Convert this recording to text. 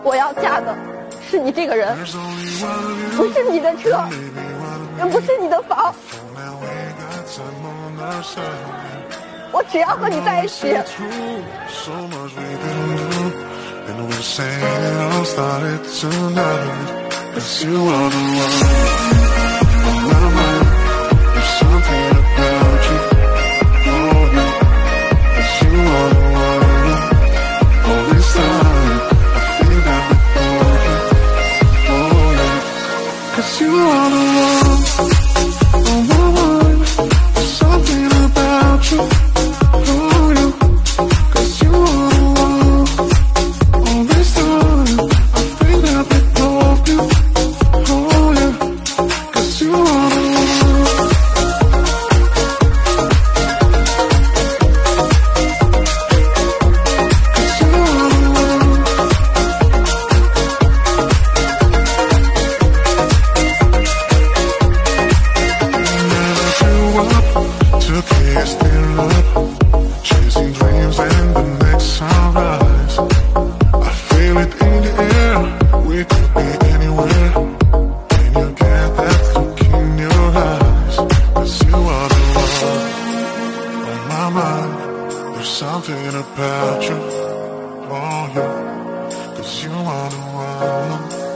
我要嫁的是你这个人，不是你的车，也不是你的房，我只要和你在一起。 Chasing dreams and the next sunrise. I feel it in the air. We could be anywhere. Can you get that look in your eyes? 'Cause you are the one on my mind. There's something about you. Oh, yeah. 'Cause you are the one.